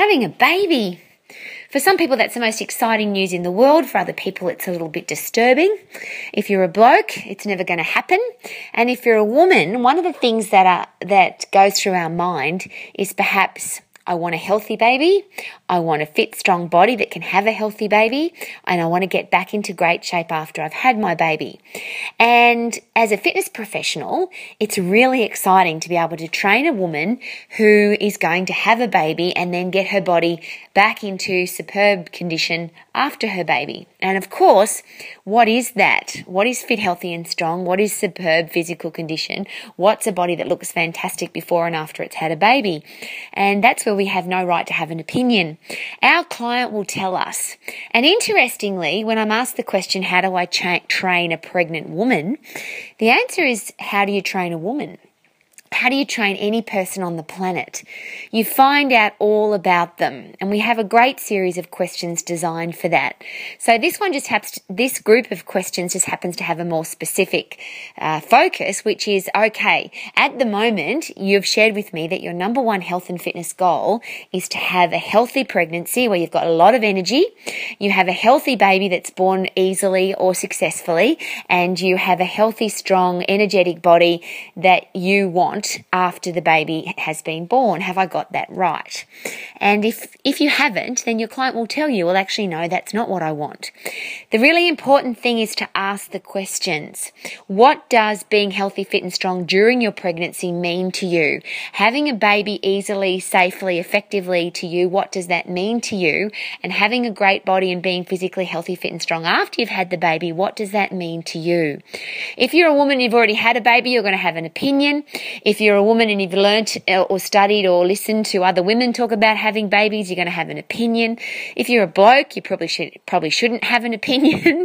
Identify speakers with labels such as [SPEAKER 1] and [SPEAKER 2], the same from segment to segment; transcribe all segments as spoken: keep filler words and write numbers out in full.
[SPEAKER 1] Having a baby. For some people, that's the most exciting news in the world. For other people, it's a little bit disturbing. If you're a bloke, it's never going to happen. And if you're a woman, one of the things that are, that goes through our mind is perhaps, I want a healthy baby, I want a fit, strong body that can have a healthy baby, and I want to get back into great shape after I've had my baby. And as a fitness professional, it's really exciting to be able to train a woman who is going to have a baby and then get her body back into superb condition after her baby. And of course, what is that? What is fit, healthy and strong? What is superb physical condition? What's a body that looks fantastic before and after it's had a baby? And that's where we have no right to have an opinion. Our client will tell us. And interestingly, when I'm asked the question, how do I cha- train a pregnant woman? The answer is, how do you train a woman? How do you train any person on the planet? You find out all about them, and we have a great series of questions designed for that. So this one just happens, this group of questions just happens to have a more specific uh, focus, which is, okay, at the moment, you've shared with me that your number one health and fitness goal is to have a healthy pregnancy where you've got a lot of energy, you have a healthy baby that's born easily or successfully, and you have a healthy, strong, energetic body that you want after the baby has been born. Have I got that right? And if if you haven't, then your client will tell you, well, actually, no, that's not what I want. The really important thing is to ask the questions. What does being healthy, fit and strong during your pregnancy mean to you? Having a baby easily, safely, effectively to you, what does that mean to you? And having a great body and being physically healthy, fit and strong after you've had the baby, what does that mean to you? If you're a woman and you've already had a baby, you're going to have an opinion. If you're a woman and you've learnt or studied or listened to other women talk about having babies, you're going to have an opinion. If you're a bloke, you probably should probably shouldn't have an opinion.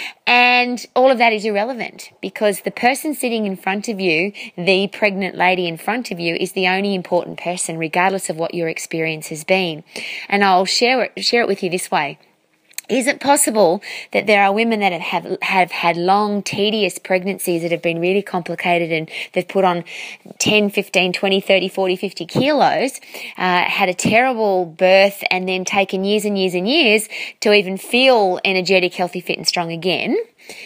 [SPEAKER 1] And all of that is irrelevant because the person sitting in front of you, the pregnant lady in front of you, is the only important person, regardless of what your experience has been. And I'll share it, share it with you this way. Is it possible that there are women that have, have have had long, tedious pregnancies that have been really complicated and they've put on ten, fifteen, twenty, thirty, forty, fifty kilos, uh, had a terrible birth and then taken years and years and years to even feel energetic, healthy, fit and strong again?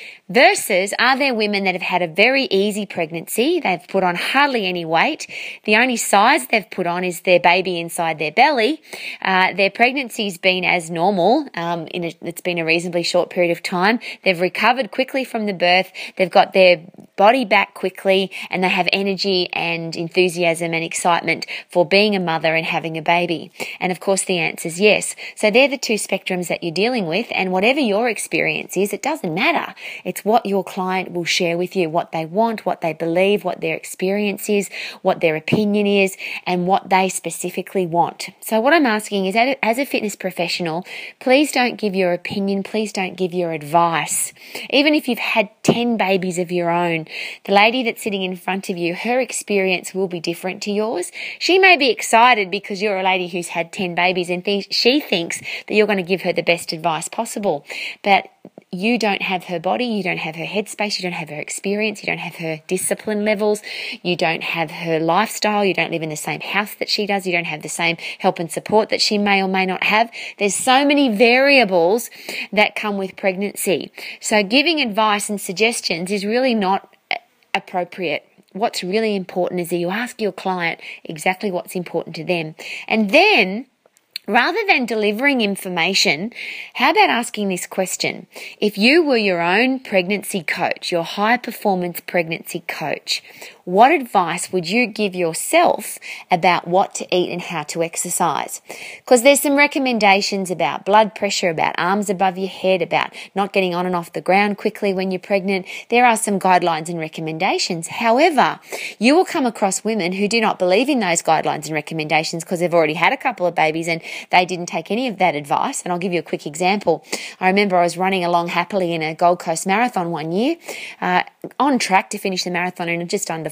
[SPEAKER 1] Versus, are there women that have had a very easy pregnancy? They've put on hardly any weight. The only size they've put on is their baby inside their belly. Uh, their pregnancy's been as normal. Um, in a, it's been a reasonably short period of time. They've recovered quickly from the birth. They've got their body back quickly, and they have energy and enthusiasm and excitement for being a mother and having a baby. And of course, the answer is yes. So they're the two spectrums that you're dealing with. And whatever your experience is, it doesn't matter. It's what your client will share with you, what they want, what they believe, what their experience is, what their opinion is, and what they specifically want. So what I'm asking is, as a fitness professional, please don't give your opinion, please don't give your advice. Even if you've had ten babies of your own, the lady that's sitting in front of you, her experience will be different to yours. She may be excited because you're a lady who's had ten babies and th- she thinks that you're going to give her the best advice possible. But you don't have her body, you don't have her headspace, you don't have her experience, you don't have her discipline levels, you don't have her lifestyle, you don't live in the same house that she does, you don't have the same help and support that she may or may not have. There's so many variables that come with pregnancy. So giving advice and suggestions is really not appropriate. What's really important is that you ask your client exactly what's important to them. And then, rather than delivering information, how about asking this question? If you were your own pregnancy coach, your high-performance pregnancy coach, what advice would you give yourself about what to eat and how to exercise? Because there's some recommendations about blood pressure, about arms above your head, about not getting on and off the ground quickly when you're pregnant. There are some guidelines and recommendations. However, you will come across women who do not believe in those guidelines and recommendations because they've already had a couple of babies and they didn't take any of that advice. And I'll give you a quick example. I remember I was running along happily in a Gold Coast marathon one year, uh, on track to finish the marathon in just under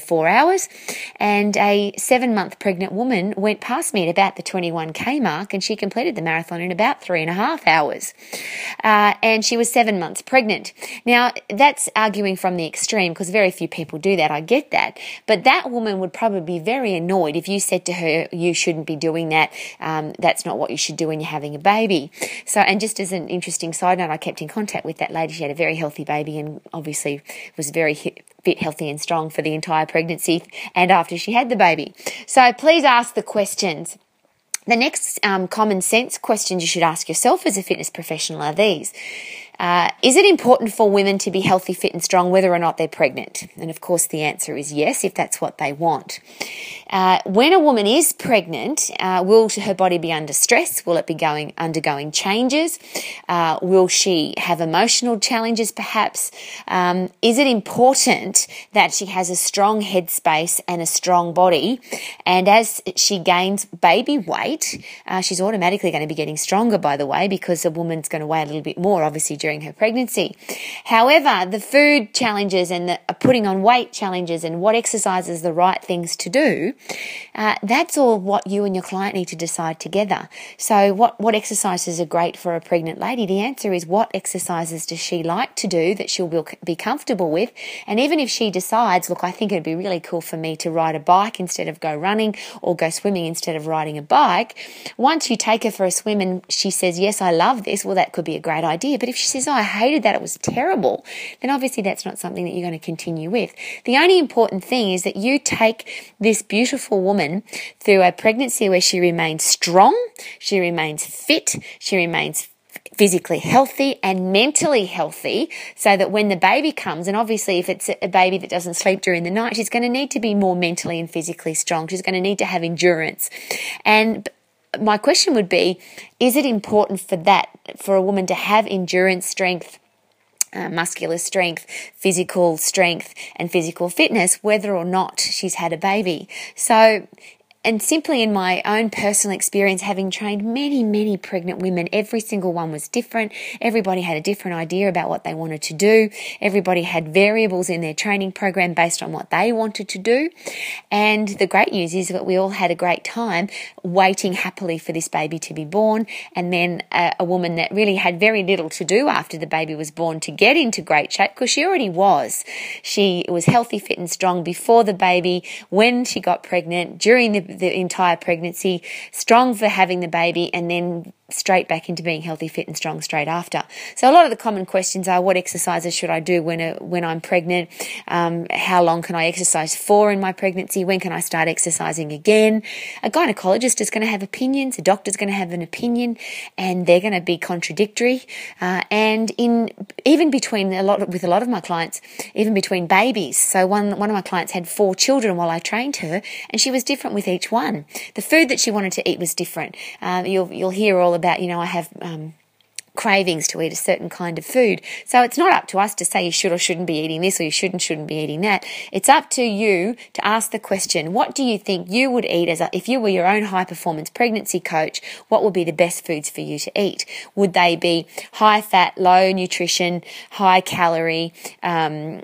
[SPEAKER 1] four hours. And a seven-month pregnant woman went past me at about the twenty-one K mark, and she completed the marathon in about three and a half hours. Uh, and she was seven months pregnant. Now, that's arguing from the extreme, because very few people do that. I get that. But that woman would probably be very annoyed if you said to her, you shouldn't be doing that. Um, that's not what you should do when you're having a baby. So, and just as an interesting side note, I kept in contact with that lady. She had a very healthy baby and obviously was very fit, healthy and strong for the entire pregnancy and after she had the baby. So please ask the questions. The next um, common sense questions you should ask yourself as a fitness professional are these. Uh, is it important for women to be healthy, fit and strong whether or not they're pregnant? And of course the answer is yes, if that's what they want. Uh, when a woman is pregnant, uh, will her body be under stress? Will it be going undergoing changes? Uh, will she have emotional challenges perhaps? Um, is it important that she has a strong headspace and a strong body? And as she gains baby weight, uh, she's automatically going to be getting stronger, by the way, because a woman's going to weigh a little bit more, obviously, during her pregnancy. However, the food challenges and the putting on weight challenges and what exercises the right things to do, uh, that's all what you and your client need to decide together. So what, what exercises are great for a pregnant lady? The answer is, what exercises does she like to do that she'll be comfortable with? And even if she decides, look, I think it'd be really cool for me to ride a bike instead of go running, or go swimming instead of riding a bike, once you take her for a swim and she says, yes, I love this, well, that could be a great idea. But if she says, oh, I hated that, it was terrible, then obviously that's not something that you're going to continue with. The only important thing is that you take this beautiful woman through a pregnancy where she remains strong, she remains fit, she remains physically healthy and mentally healthy, so that when the baby comes, and obviously if it's a baby that doesn't sleep during the night, she's going to need to be more mentally and physically strong. She's going to need to have endurance. And my question would be, is it important for that, for a woman to have endurance, strength, uh, muscular strength, physical strength and physical fitness, whether or not she's had a baby? So, and simply in my own personal experience, having trained many, many pregnant women, every single one was different. Everybody had a different idea about what they wanted to do. Everybody had variables in their training program based on what they wanted to do. And the great news is that we all had a great time waiting happily for this baby to be born. And then a, a woman that really had very little to do after the baby was born to get into great shape, because she already was. She was healthy, fit and strong before the baby, when she got pregnant, during the the entire pregnancy, strong for having the baby, and then straight back into being healthy, fit and strong straight after. So a lot of the common questions are, what exercises should I do when a, when I'm pregnant? Um, how long can I exercise for in my pregnancy? When can I start exercising again? A gynecologist is going to have opinions. A doctor's going to have an opinion, and they're going to be contradictory. Uh, and in even between a lot of, with a lot of my clients, even between babies. So one one of my clients had four children while I trained her, and she was different with each one. The food that she wanted to eat was different. Um, you'll you'll hear all about, you know, I have um, cravings to eat a certain kind of food. So it's not up to us to say you should or shouldn't be eating this, or you shouldn't shouldn't be eating that. It's up to you to ask the question, what do you think you would eat as a, if you were your own high performance pregnancy coach? What would be the best foods for you to eat? Would they be high fat, low nutrition, high calorie, um,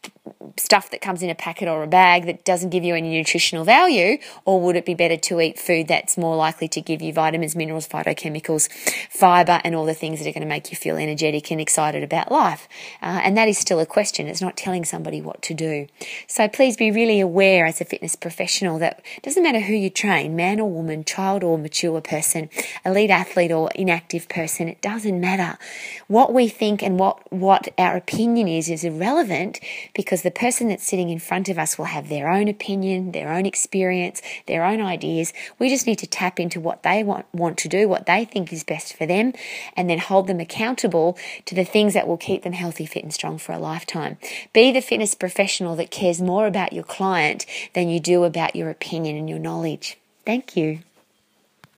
[SPEAKER 1] stuff that comes in a packet or a bag that doesn't give you any nutritional value? Or would it be better to eat food that's more likely to give you vitamins, minerals, phytochemicals, fiber, and all the things that are going to make you feel energetic and excited about life? Uh, and that is still a question. It's not telling somebody what to do. So please be really aware as a fitness professional that it doesn't matter who you train, man or woman, child or mature person, elite athlete or inactive person, it doesn't matter. What we think and what, what our opinion is is irrelevant, because the person that's sitting in front of us will have their own opinion, their own experience, their own ideas. We just need to tap into what they want, want to do, what they think is best for them, and then hold them accountable to the things that will keep them healthy, fit and strong for a lifetime. Be the fitness professional that cares more about your client than you do about your opinion and your knowledge. Thank you.